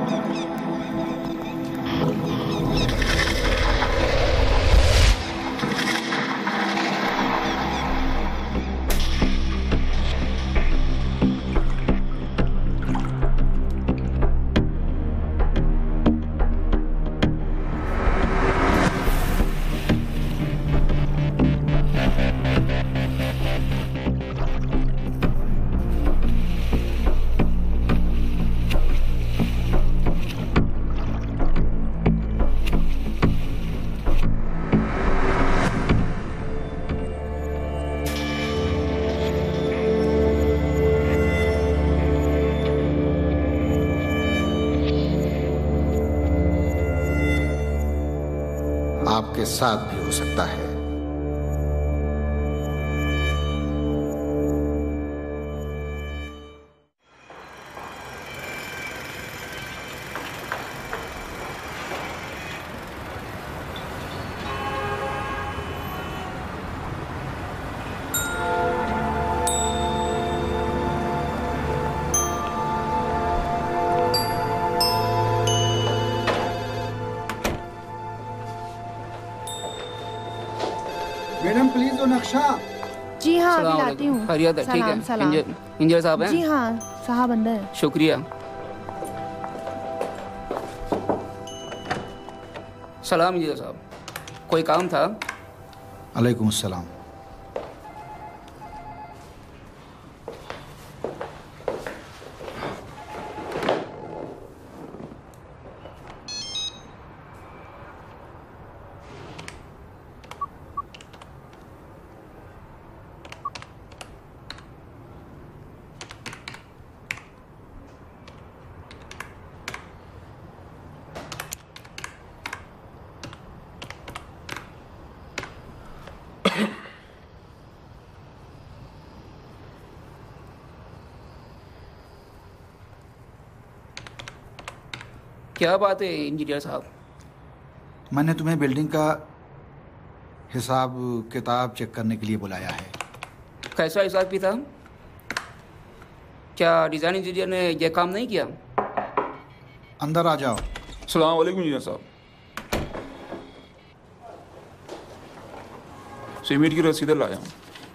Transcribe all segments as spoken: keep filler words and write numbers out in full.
आपके साथ भी हो सकता है। मैडम प्लीज वो नक्शा। जी हाँ अभी लाती हूँ। खैरियत है? ठीक है। इंजीनियर इंजीनियर साहब हैं? जी हाँ साहब अंदर है। शुक्रिया। सलाम इंजीनियर साहब, कोई काम था? अलैकुम अस्सलाम। क्या बात है इंजीनियर साहब? मैंने तुम्हें बिल्डिंग का हिसाब किताब चेक करने के लिए बुलाया है। कैसा हिसाब किताब? क्या डिज़ाइन इंजीनियर ने यह काम नहीं किया? अंदर आ जाओ। अस्सलाम वालेकुम इंजीनियर साहब। सीमेंट की रसीद लाया हूँ।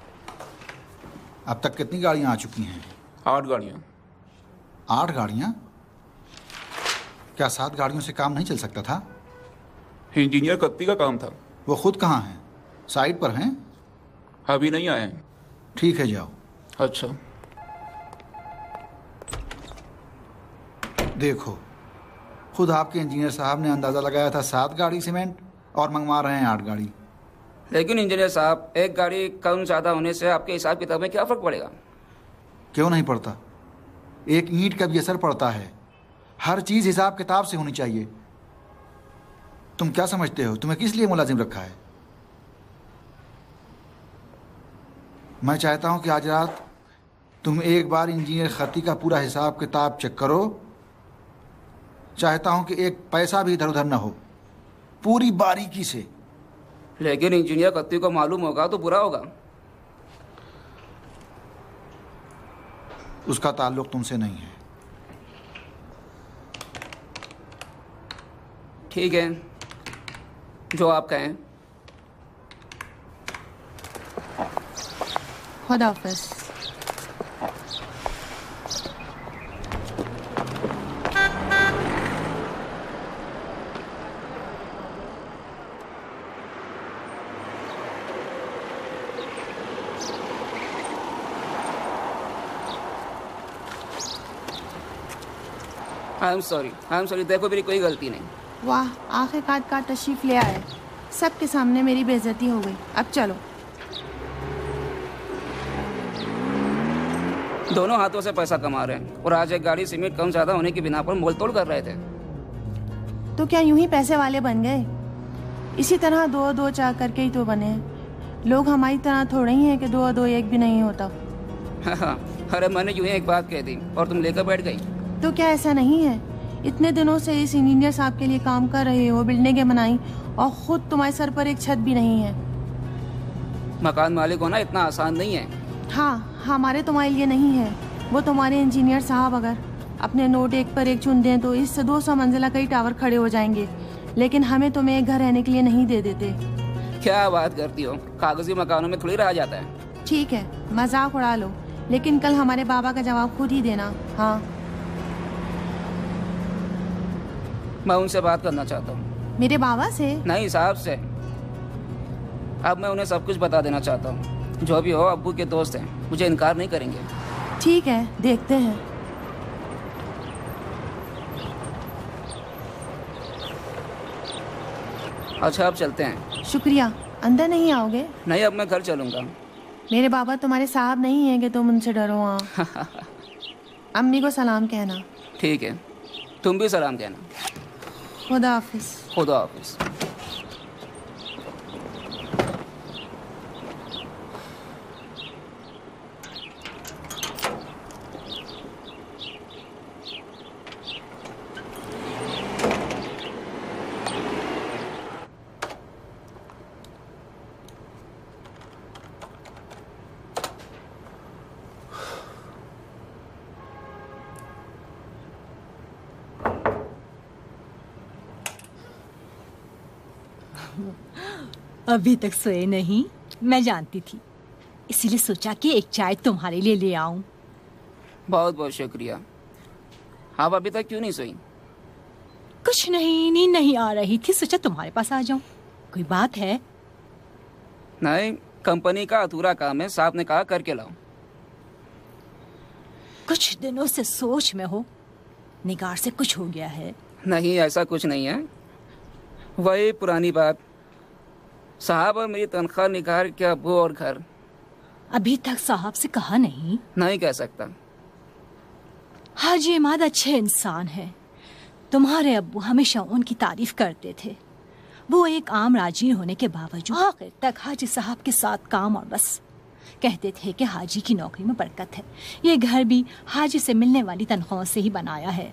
अब तक कितनी गाड़ियाँ आ चुकी हैं? आठ गाड़ियाँ। आठ गाड़ियाँ? क्या सात गाड़ियों से काम नहीं चल सकता था? इंजीनियर कत्ती का काम था। वो खुद कहाँ हैं? साइट पर हैं? अभी नहीं आए हैं। ठीक है जाओ। अच्छा। देखो खुद आपके इंजीनियर साहब ने अंदाज़ा लगाया था सात गाड़ी सीमेंट और मंगवा रहे हैं आठ गाड़ी। लेकिन इंजीनियर साहब एक गाड़ी कम ज़्यादा होने से आपके हिसाब किताब में क्या फ़र्क पड़ेगा? क्यों नहीं पड़ता? एक ईंट का भी असर पड़ता है। हर चीज़ हिसाब किताब से होनी चाहिए। तुम क्या समझते हो तुम्हें किस लिए मुलाजिम रखा है? मैं चाहता हूं कि आज रात तुम एक बार इंजीनियर खत्ती का पूरा हिसाब किताब चेक करो। चाहता हूं कि एक पैसा भी इधर उधर ना हो, पूरी बारीकी से। लेकिन इंजीनियर कत्ती को मालूम होगा तो बुरा होगा। उसका ताल्लुक तुमसे नहीं है। ठीक है जो आप कहें। खुदा हाफिज़। I am sorry I am sorry देखो मेरी कोई गलती नहीं। वाह आखिरकार का तशरीफ ले आए। सबके सामने मेरी बेइज्जती हो गई। अब चलो। दोनों हाथों से पैसा कमा रहे हैं और आज एक गाड़ी सीमेंट कम ज्यादा होने की बिना पर मोल तोड़ कर रहे थे। तो क्या यूं ही पैसे वाले बन गए? इसी तरह दो दो चार करके ही तो बने हैं। लोग हमारी तरह थोड़े ही हैं कि दो दो एक भी नहीं होता। अरे मैंने यूं ही एक बात कह दी और तुम लेकर बैठ गई। तो क्या ऐसा नहीं है? इतने दिनों से इस इंजीनियर साहब के लिए काम कर रहे हो, बिल्डिंगें बनाई और खुद तुम्हारे सर पर एक छत भी नहीं है। मकान मालिक होना इतना आसान नहीं है। हाँ हमारे तुम्हारे लिए नहीं है, वो तुम्हारे इंजीनियर साहब अगर अपने नोट एक पर एक चुन दें तो इससे दो सौ मंजिला कई टावर खड़े हो जाएंगे, लेकिन हमें तुम्हें एक घर रहने के लिए नहीं दे देते। क्या बात करती हो, कागजी मकानों में थोड़ी रहा जाता है। ठीक है, मजाक उड़ा लो, लेकिन कल हमारे बाबा का जवाब खुद ही देना। हाँ, मैं उनसे बात करना चाहता हूँ। मेरे बाबा से? नहीं, साहब से। अब मैं उन्हें सब कुछ बता देना चाहता हूँ। जो भी हो, अब्बू के दोस्त हैं, मुझे इनकार नहीं करेंगे। ठीक है, देखते हैं। अच्छा, अब चलते हैं। शुक्रिया। अंदर नहीं आओगे? नहीं, अब मैं घर चलूंगा। मेरे बाबा तुम्हारे साहब नहीं है कि तुम उनसे डरो। हाँ। अम्मी को सलाम कहना। ठीक है, तुम भी सलाम कहना। खुदा हाफिज। खुदा हाफिज। अभी तक सोए नहीं, मैं जानती थी, इसीलिए सोचा कि एक चाय तुम्हारे लिए ले आऊं। बहुत बहुत शुक्रिया। आप अभी तक क्यों नहीं सोई? कुछ नहीं, नींद नहीं आ रही थी, सोचा तुम्हारे पास आ जाऊं। कोई बात है? नहीं, कंपनी का अधूरा काम है, साहब ने कहा करके लाओ। कुछ दिनों से सोच में हो, निगार से कुछ हो गया है? नहीं, ऐसा कुछ नहीं है, वही पुरानी बात, साहब और मेरी तनख्वाह, निगार के अब्बू और घर। अभी तक साहब से कहा नहीं? नहीं कह सकता। हाजी इमाद अच्छे इंसान हैं, तुम्हारे अब्बू हमेशा उनकी तारीफ करते थे। वो एक आम राजी होने के बावजूद आखिर तक हाजी साहब के साथ काम और बस। कहते थे कि हाजी की नौकरी में बरकत है। ये घर भी हाजी से मिलने वाली तनख्वाह से ही बनाया है।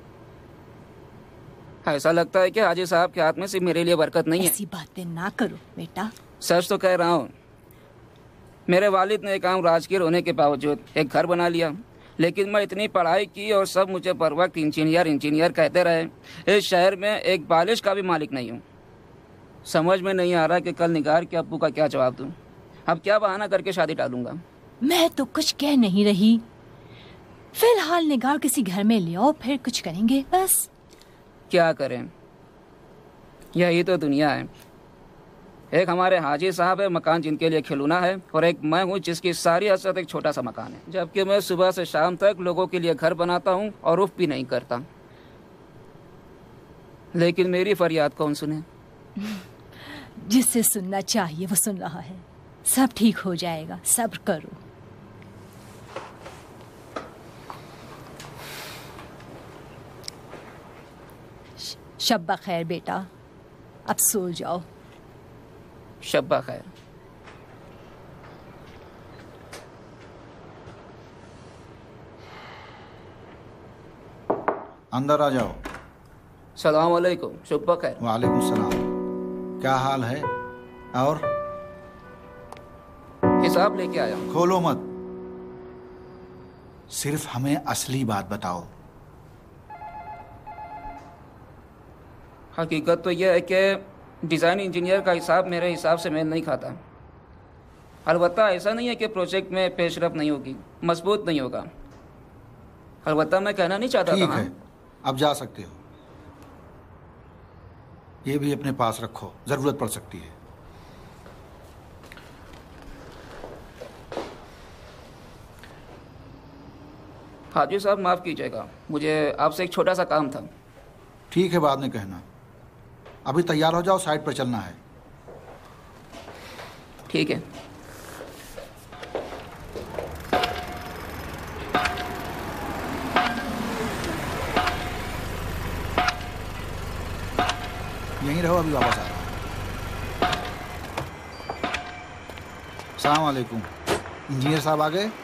ऐसा लगता है कि हाजी साहब के हाथ में सिर्फ मेरे लिए बरकत नहीं है। ऐसी बातें ना करो बेटा। सच तो कह रहा हूँ। मेरे वालिद ने एक आम राजगीर होने के बावजूद एक घर बना लिया, लेकिन मैं इतनी पढ़ाई की और सब मुझे बर वक्त इंजीनियर इंजीनियर कहते रहे। इस शहर में एक बालिश का भी मालिक नहीं हूँ। समझ में नहीं आ रहा कि कल निगार के अब्बू का क्या जवाब दूँ। अब क्या बहाना करके शादी टालूंगा? मैं तो कुछ कह नहीं रही। फिलहाल निगार किसी घर में ले आओ, फिर कुछ करेंगे। बस क्या करें, यही तो दुनिया है। एक हमारे हाजी साहब है, मकान जिनके लिए खिलौना है, और एक मैं हूँ जिसकी सारी हसरत एक छोटा सा मकान है। जबकि मैं सुबह से शाम तक लोगों के लिए घर बनाता हूँ और उफ भी नहीं करता। लेकिन मेरी फरियाद कौन सुने? जिसे सुनना चाहिए वो सुन रहा है। सब ठीक हो जाएगा, सब्र करो। शब्बा खैर बेटा, अब सो जाओ। शब्बा खैर। अंदर आ जाओ। सलाम अलैकुम। शब्बा खैर। वालेकुम सलाम। क्या हाल है? और हिसाब लेके आया हूँ। खोलो मत, सिर्फ हमें असली बात बताओ। हकीकत तो यह है कि डिज़ाइन इंजीनियर का हिसाब मेरे हिसाब से मेल नहीं खाता। अलबत्ता ऐसा नहीं है कि प्रोजेक्ट में पेशरफ नहीं होगी, मजबूत नहीं होगा। अलबत्ता मैं कहना नहीं चाहता। ठीक है, अब जा सकते हो। ये भी अपने पास रखो, जरूरत पड़ सकती है। हाजी साहब माफ़ कीजिएगा, मुझे आपसे एक छोटा सा काम था। ठीक है, बाद में कहना। अभी तैयार हो जाओ, साइट पर चलना है। ठीक है। यहीं रहो, अभी वापस आ रहा हूँ। अस्सलाम वालेकुम। इंजीनियर साहब आ गए?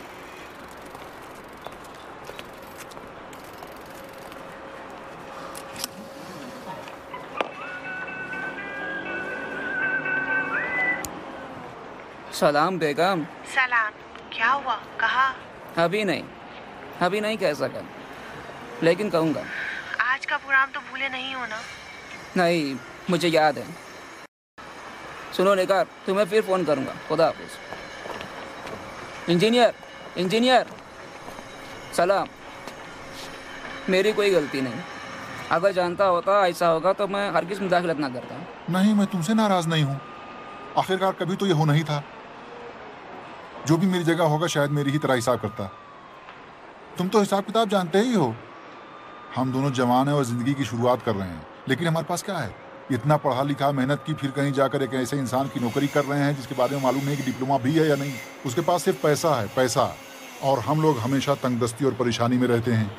सलाम बेगम। सलाम। क्या हुआ? कहा? अभी नहीं, अभी नहीं कह सका। लेकिन कहूँगा। आज का प्रोग्राम तो भूले नहीं हो ना? नहीं, मुझे याद है। सुनो निकार, तुम्हें फिर फ़ोन करूँगा। खुदा हाफिज़। इंजीनियर इंजीनियर सलाम। मेरी कोई गलती नहीं। अगर जानता होता ऐसा होगा तो मैं हरगिज़ मुदाखलत ना करता। नहीं, मैं तुमसे नाराज़ नहीं हूँ। आखिरकार कभी तो ये होना ही था। जो भी मेरी जगह होगा शायद मेरी ही तरह हिसाब करता। तुम तो हिसाब किताब जानते ही हो। हम दोनों जवान हैं और ज़िंदगी की शुरुआत कर रहे हैं, लेकिन हमारे पास क्या है? इतना पढ़ा लिखा, मेहनत की, फिर कहीं जाकर एक ऐसे इंसान की नौकरी कर रहे हैं जिसके बारे में मालूम नहीं कि डिप्लोमा भी है या नहीं। उसके पास सिर्फ पैसा है, पैसा। और हम लोग हमेशा तंगदस्ती और परेशानी में रहते हैं।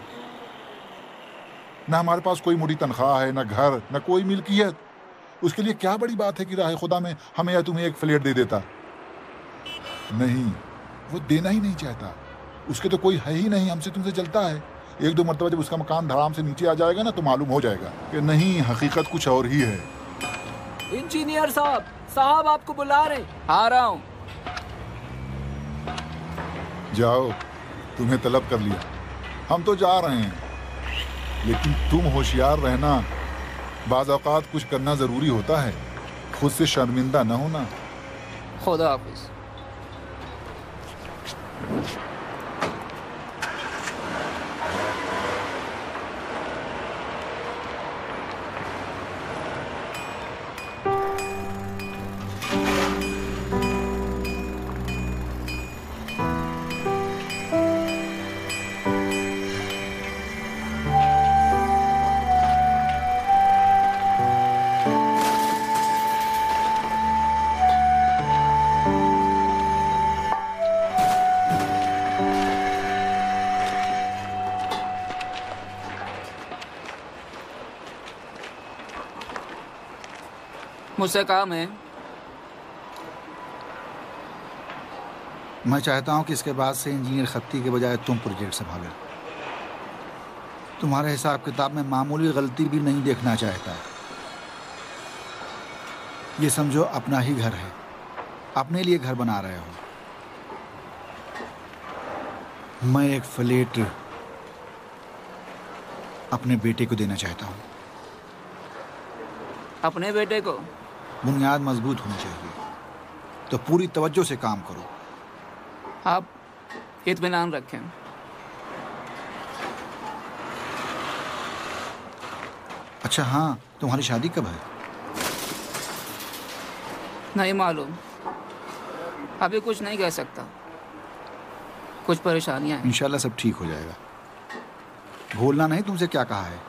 ना हमारे पास कोई मोटी तनख्वाह है, ना घर, ना कोई मिल्कियत। उसके लिए क्या बड़ी बात है कि राह खुदा में हमें या तुम्हें एक फ्लैट दे देता। नहीं, वो देना ही नहीं चाहता। उसके तो कोई है ही नहीं, हमसे तुमसे जलता है। एक दो मरतबा जब उसका मकान धड़ाम से नीचे आ जाएगा ना तो मालूम हो जाएगा कि नहीं, हकीकत कुछ और ही है। इंजीनियर साहब, साहब आपको बुला रहे। आ रहा हूँ। जाओ, तुम्हें तलब कर लिया। हम तो जा रहे हैं, लेकिन तुम होशियार रहना। बाज़ औक़ात कुछ करना ज़रूरी होता है, खुद से शर्मिंदा न होना। खुदा हाफिज़। मुझसे काम है। मैं चाहता हूं कि इसके बाद से इंजीनियर खत्ती के बजाय तुम प्रोजेक्ट संभालो। तुम्हारे हिसाब किताब में मामूली गलती भी नहीं देखना चाहता। ये समझो अपना ही घर है, अपने लिए घर बना रहे हो। मैं एक फ्लैट अपने बेटे को देना चाहता हूं। अपने बेटे को? बुनियाद मजबूत होनी चाहिए, तो पूरी तवज्जो से काम करो। आप इत्मीनान रखें। अच्छा हाँ, तुम्हारी शादी कब है? नहीं मालूम, अभी कुछ नहीं कह सकता। कुछ परेशानियां हैं। इंशाल्लाह सब ठीक हो जाएगा। भूलना नहीं तुमसे क्या कहा है।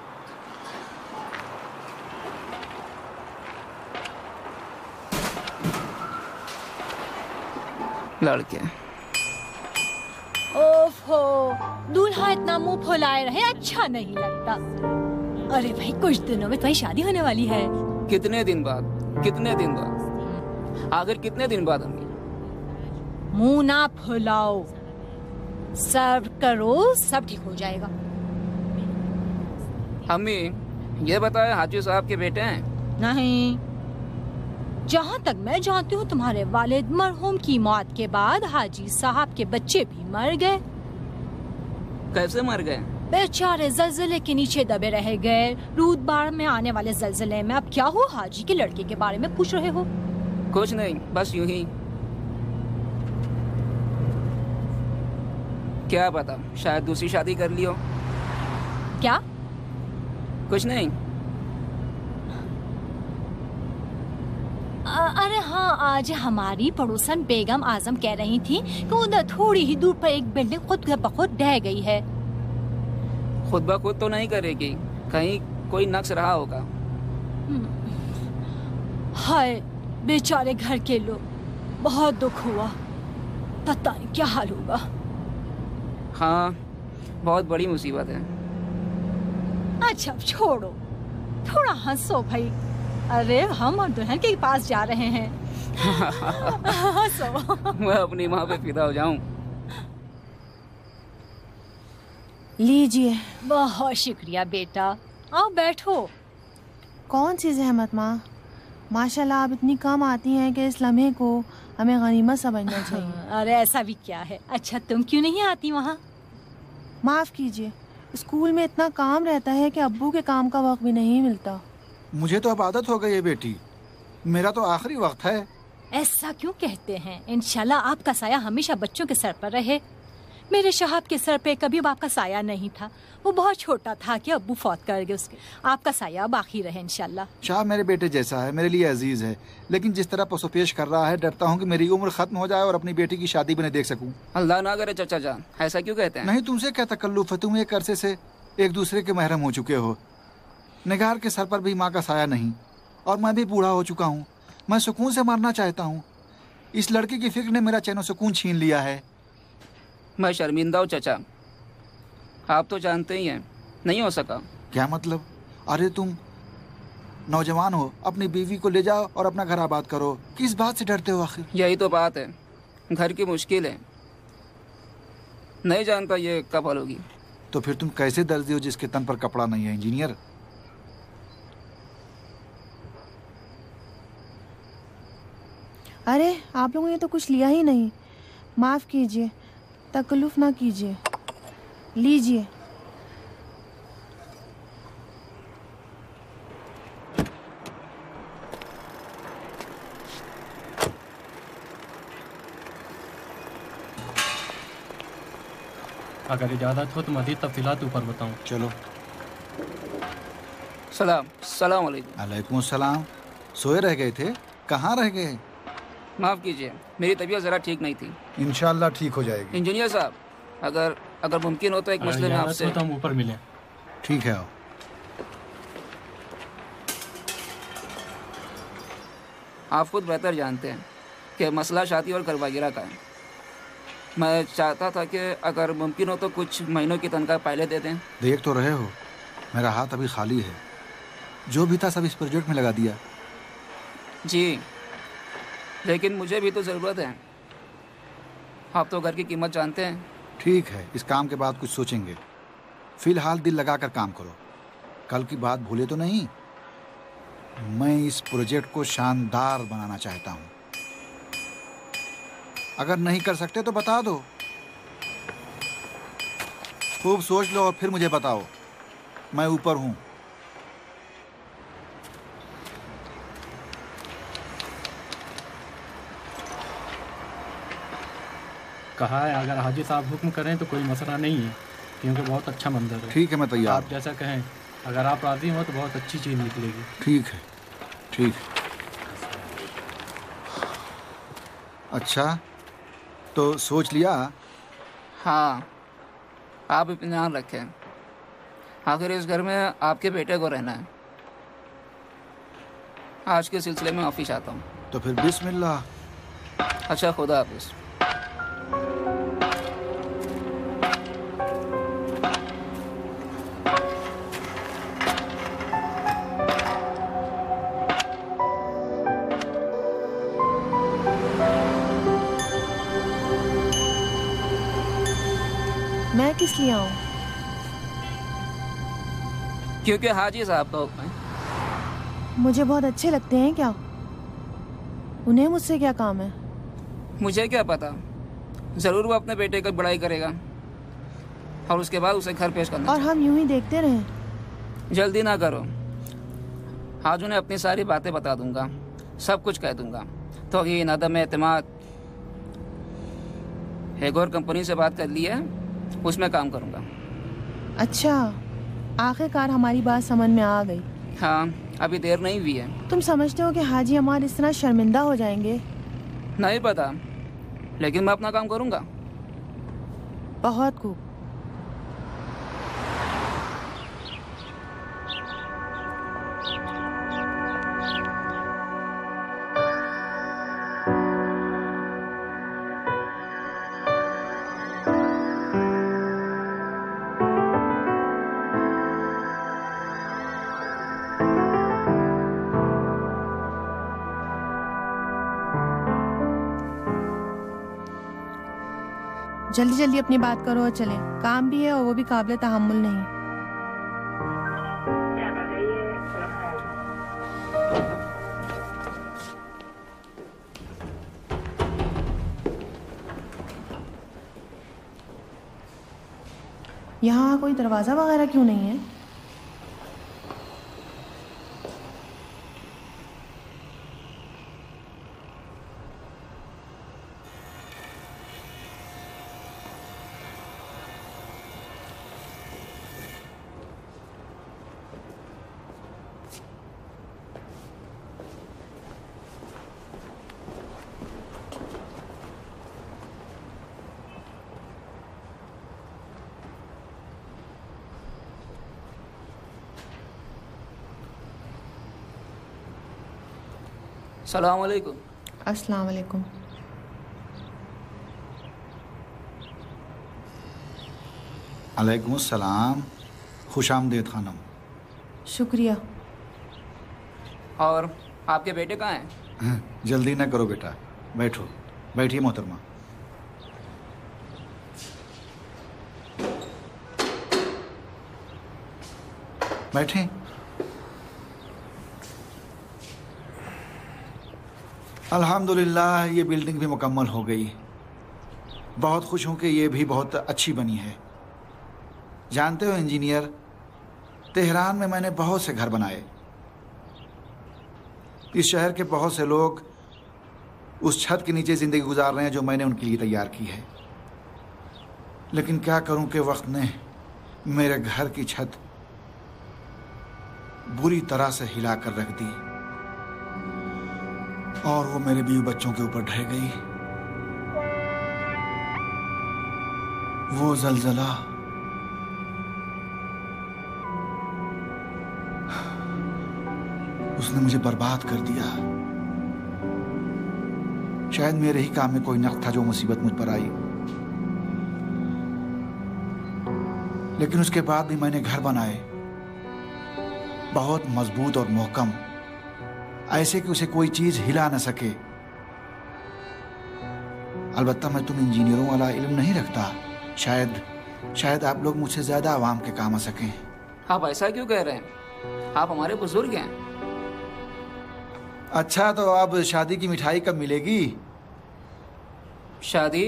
लड़के। ओफो, दूल्हा इतना मुंह फुलाए रहे अच्छा नहीं लगता। अरे भाई, कुछ दिनों में तुम्हारी शादी होने वाली है। कितने दिन बाद? कितने दिन बाद? आखिर कितने दिन बाद होंगी? मुंह ना फुलाओ, सर्व करो, सब ठीक हो जाएगा। अम्मी, ये बताए हाजी साहब के बेटे हैं? नहीं, जहाँ तक मैं जानती हूँ तुम्हारे वालिद मरहूम की मौत के बाद हाजी साहब के बच्चे भी मर गए। कैसे मर गए? बेचारे जलजले के नीचे दबे रह गए। रूदबार में आने वाले जलजले में। अब क्या हो, हाजी के लड़के के बारे में पूछ रहे हो? कुछ नहीं, बस यूं ही। क्या पता, शायद दूसरी शादी कर ली हो। क्या? कुछ नहीं। अरे हाँ, आज हमारी पड़ोसन बेगम आजम कह रही थी कि उधर थोड़ी ही दूर पर एक बिल्डिंग खुद ब खुद ढह गई है। खुद ब खुद तो नहीं करेगी, कहीं कोई नक्श रहा होगा। हाय बेचारे घर के लोग, बहुत दुख हुआ। पता नहीं क्या हाल होगा। हाँ, बहुत बड़ी मुसीबत है। अच्छा छोड़ो, थोड़ा हंसो भाई। अरे हम और दुल्हन के पास जा रहे हैं। हंसो। मैं अपनी माँ पे फिदा हो जाऊं। लीजिए। बहुत शुक्रिया बेटा, आओ बैठो। कौन सी जहमत माँ, माशाल्लाह आप इतनी कम आती हैं कि इस लम्हे को हमें गनीमत समझना चाहिए। अरे ऐसा भी क्या है। अच्छा तुम क्यों नहीं आती वहाँ? माफ़ कीजिए, स्कूल में इतना काम रहता है कि अब्बू के काम का वक्त भी नहीं मिलता। मुझे तो अब आदत हो गई है बेटी, मेरा तो आखिरी वक्त है। ऐसा क्यों कहते हैं? इंशाल्लाह आपका साया हमेशा बच्चों के सर पर रहे। मेरे शहाब के सर पे कभी आपका साया नहीं था, वो बहुत छोटा था कि अब्बू फौत कर गए उसके। आपका साया बाकी रहे इंशाल्लाह। शाह मेरे बेटे जैसा है, मेरे लिए अजीज है, लेकिन जिस तरह पसोपेश कर रहा है डरता हूँ कि मेरी उम्र खत्म हो जाए और अपनी बेटी की शादी भी नहीं देख सकूँ। अल्लाह ना करे चाचा जान, ऐसा क्यों कहते हैं? नहीं, तुमसे क्या तकल्लुफ है, तुम एक अरसे से एक दूसरे के महरम हो चुके हो। निगार के सर पर भी माँ का साया नहीं, और मैं भी बूढ़ा हो चुका हूँ। मैं सुकून से मरना चाहता हूँ। इस लड़की की फिक्र ने मेरा चैन सुकून छीन लिया है। मैं शर्मिंदा हूँ चाचा, आप तो जानते ही हैं, नहीं हो सका। क्या मतलब? अरे तुम नौजवान हो, अपनी बीवी को ले जाओ और अपना घर आबाद करो। किस बात से डरते हो आखिर? यही तो बात है, घर की मुश्किल है, नहीं जानता ये कब हल होगी। तो फिर तुम कैसे दर्जी हो जिसके तन पर कपड़ा नहीं है? इंजीनियर। अरे आप लोगों ने तो कुछ लिया ही नहीं, माफ़ कीजिए, तकल्लुफ़ ना कीजिए, लीजिए। अगर इजाज़त हो तो मज़ीद तफ़सीलात ऊपर बताऊं। चलो। सलाम सलाम अलैकुम। अलैकुम सलाम। सोए रह गए थे? कहाँ रह गए? माफ़ कीजिए, मेरी तबीयत ज़रा ठीक नहीं थी। इंशाल्लाह ठीक हो जाएगी। इंजीनियर साहब, अगर अगर मुमकिन हो तो एक मसले में आपसे। तो हम ऊपर मिलें। ठीक है। आओ। आप खुद बेहतर जानते हैं कि मसला शादी और घर वगैरह का है। मैं चाहता था कि अगर मुमकिन हो तो कुछ महीनों की तनख्वाह पहले दे दें। देख तो रहे हो, मेरा हाथ अभी खाली है। जो भी था सब इस प्रोजेक्ट में लगा दिया। जी, लेकिन मुझे भी तो ज़रूरत है। आप तो घर की कीमत जानते हैं। ठीक है, इस काम के बाद कुछ सोचेंगे। फिलहाल दिल लगाकर काम करो। कल की बात भूले तो नहीं। मैं इस प्रोजेक्ट को शानदार बनाना चाहता हूँ। अगर नहीं कर सकते तो बता दो। खूब सोच लो और फिर मुझे बताओ। मैं ऊपर हूँ। कहा है अगर हाजी साहब हुक्म करें तो कोई मसला नहीं है, क्योंकि बहुत अच्छा मंजर है। ठीक है, मैं तैयार। आप जैसा कहें, अगर आप राज़ी हो तो बहुत अच्छी चीज़ निकलेगी। ठीक है, ठीक है। अच्छा, तो सोच लिया? हाँ, आप इत्मीनान रखें। आखिर इस घर में आपके बेटे को रहना है। आज के सिलसिले में ऑफिस आता हूँ। तो फिर बिस्मिल्लाह। अच्छा, खुदा हाफिज़। मैं किस लिए आऊँ? क्योंकि हाजी साहब का हुक्म है। मुझे बहुत अच्छे लगते हैं क्या? उन्हें मुझसे क्या काम है? मुझे क्या पता, ज़रूर वो अपने बेटे की बड़ाई करेगा और उसके बाद उसे घर पेश करना। और हम यूं ही देखते रहें? जल्दी ना करो, आज उन्हें अपनी सारी बातें बता दूंगा, सब कुछ कह दूंगा। तो ये नदम एतमाद, एक और कंपनी से बात कर ली है, उसमें काम करूंगा। अच्छा, आखिरकार हमारी बात समझ में आ गई। हाँ, अभी देर नहीं हुई है। तुम समझते हो कि हाजी अमार इस तरह शर्मिंदा हो जाएंगे? नहीं पता, लेकिन मैं अपना काम करूंगा। बहुत खूब। जल्दी जल्दी अपनी बात करो और चलें। काम भी है और वो भी काबिल तहम्मुल नहीं। यहाँ कोई दरवाज़ा वगैरह क्यों नहीं है? सलाम अलैकुम। अस्सलाम वालेकुम। अलैकुम सलाम। खुश आमदीद खानम। शुक्रिया। और आपके बेटे कहाँ हैं? जल्दी ना करो बेटा, बैठो। बैठिए मोहतरमा। बैठें। अल्हम्दुलिल्लाह ये बिल्डिंग भी मुकम्मल हो गई। बहुत खुश हूँ कि ये भी बहुत अच्छी बनी है। जानते हो इंजीनियर, तेहरान में मैंने बहुत से घर बनाए। इस शहर के बहुत से लोग उस छत के नीचे ज़िंदगी गुजार रहे हैं जो मैंने उनके लिए तैयार की है। लेकिन क्या करूं कि वक्त ने मेरे घर की छत बुरी तरह से हिला कर रख दी और वो मेरे बीवी बच्चों के ऊपर ढह गई। वो जलजला उसने मुझे बर्बाद कर दिया। शायद मेरे ही काम में कोई नक़्स था जो मुसीबत मुझ पर आई। लेकिन उसके बाद भी मैंने घर बनाए, बहुत मजबूत और मोहकम, ऐसे कि उसे कोई चीज हिला न सके। अलबत्ता मैं तुम इंजीनियरों वाला इल्म नहीं रखता। शायद शायद आप लोग मुझसे ज्यादा आवाम के काम आ सकें। आप ऐसा क्यों कह रहे हैं? आप हमारे बुजुर्ग हैं। अच्छा, तो अब शादी की मिठाई कब मिलेगी? शादी?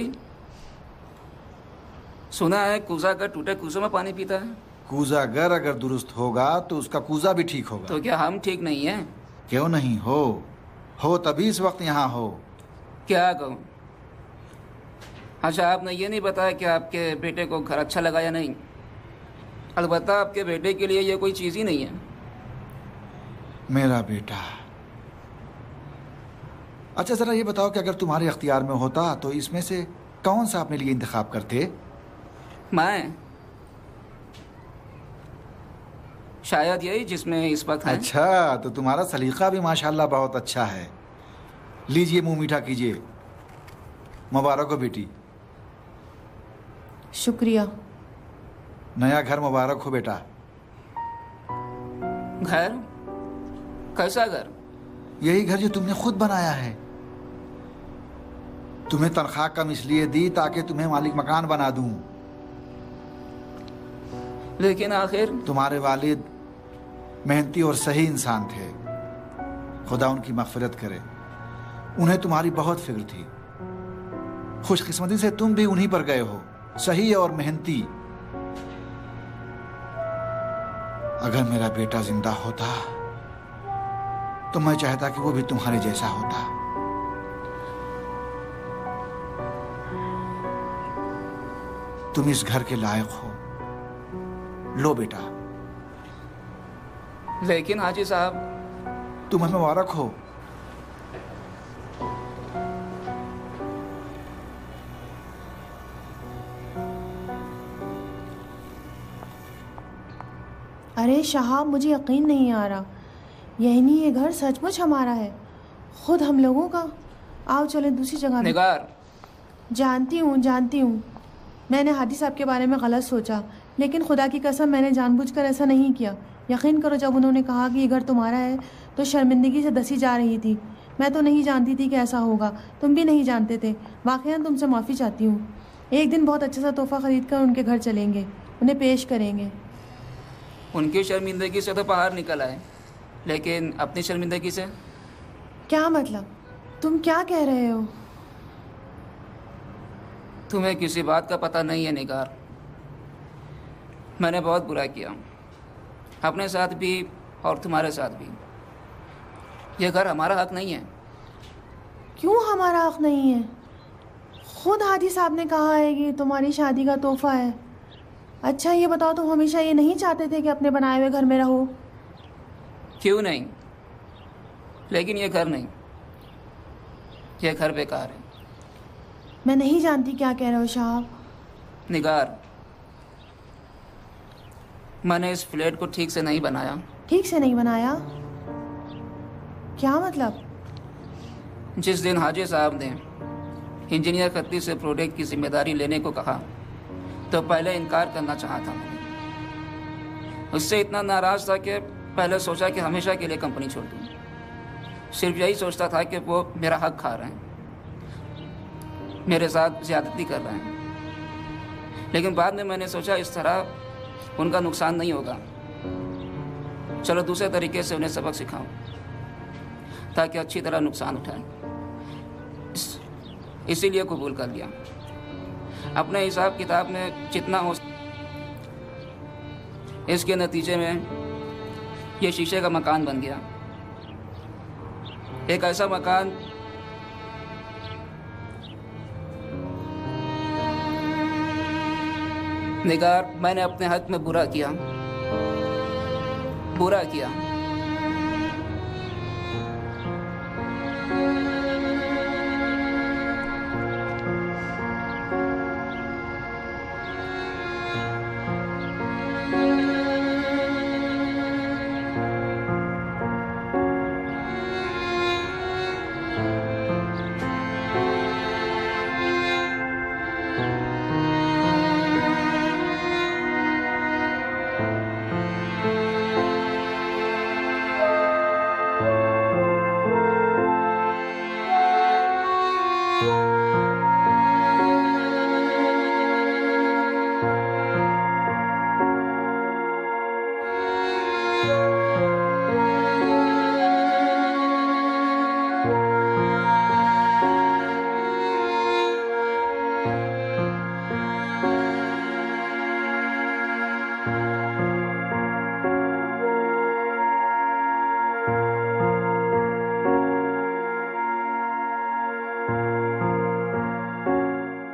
सुना है कूज़ागर टूटे कूजों में पानी पीता है। कूज़ागर अगर दुरुस्त होगा तो उसका कूज़ा भी ठीक होगा। तो क्या हम ठीक नहीं हैं? क्यों नहीं हो हो तभी इस वक्त यहाँ हो। क्या कहूँ? अच्छा, आपने ये नहीं बताया कि आपके बेटे को घर अच्छा लगा या नहीं। अलबत्ता आपके बेटे के लिए ये कोई चीज़ ही नहीं है। मेरा बेटा। अच्छा, ज़रा ये बताओ कि अगर तुम्हारे अख्तियार में होता तो इसमें से कौन सा अपने लिए इंतखाब करते? मैं शायद यही जिसमें इस वक्त है। अच्छा, तो तुम्हारा सलीका भी माशाल्लाह बहुत अच्छा है। लीजिए, मुंह मीठा कीजिए। मुबारक हो बेटी। शुक्रिया। नया घर मुबारक हो बेटा। घर? कैसा घर? यही घर जो तुमने खुद बनाया है। तुम्हें तनख्वाह कम इसलिए दी ताकि तुम्हें मालिक मकान बना दूं। लेकिन आखिर तुम्हारे वालिद मेहनती और सही इंसान थे, खुदा उनकी मग़फ़िरत करे। उन्हें तुम्हारी बहुत फिक्र थी। खुशकिस्मती से तुम भी उन्हीं पर गए हो, सही और मेहनती। अगर मेरा बेटा जिंदा होता तो मैं चाहता कि वो भी तुम्हारे जैसा होता। तुम इस घर के लायक हो। लो बेटा। लेकिन हाजी साहब, तुम्हें मुबारक हो। अरे शाहब, मुझे यकीन नहीं आ रहा। यही ये घर सचमुच हमारा है, खुद हम लोगों का। आओ चलें दूसरी जगह। निगार। जानती हूँ जानती हूँ मैंने हादी साहब के बारे में गलत सोचा, लेकिन खुदा की कसम मैंने जानबूझकर ऐसा नहीं किया। यकीन करो, जब उन्होंने कहा कि ये घर तुम्हारा है तो शर्मिंदगी से दसी जा रही थी। मैं तो नहीं जानती थी कि ऐसा होगा, तुम भी नहीं जानते थे। वाकई तुमसे माफ़ी चाहती हूँ। एक दिन बहुत अच्छा सा तोहफा ख़रीद कर उनके घर चलेंगे, उन्हें पेश करेंगे। उनकी शर्मिंदगी से तो बाहर निकल आए, लेकिन अपनी शर्मिंदगी से? क्या मतलब? तुम क्या कह रहे हो? तुम्हें किसी बात का पता नहीं है निगार। मैंने बहुत बुरा किया, अपने साथ भी और तुम्हारे साथ भी। ये घर हमारा हक नहीं है। क्यों हमारा हक नहीं है? खुद हाजी साहब ने कहा है कि तुम्हारी शादी का तोहफा है। अच्छा ये बताओ, तुम हमेशा ये नहीं चाहते थे कि अपने बनाए हुए घर में रहो? क्यों नहीं, लेकिन ये घर नहीं, ये घर बेकार है। मैं नहीं जानती क्या कह रहे हो साहब। निगार, मैंने इस फ्लैट को ठीक से नहीं बनाया। ठीक से नहीं बनाया? क्या मतलब? जिस दिन हाजी साहब ने इंजीनियर खत्ती से प्रोजेक्ट की जिम्मेदारी लेने को कहा तो पहले इनकार करना चाहा था। उससे इतना नाराज था कि पहले सोचा कि हमेशा के लिए कंपनी छोड़ दूं। सिर्फ यही सोचता था कि वो मेरा हक खा रहे हैं, मेरे साथ ज्यादती कर रहे हैं। लेकिन बाद में मैंने सोचा इस तरह उनका नुकसान नहीं होगा, चलो दूसरे तरीके से उन्हें सबक सिखाऊं ताकि अच्छी तरह नुकसान उठाएं। इस, इसीलिए कबूल कर लिया। अपने हिसाब किताब में जितना हो, इसके नतीजे में ये शीशे का मकान बन गया। एक ऐसा मकान निगार, मैंने अपने हक में बुरा किया, बुरा किया।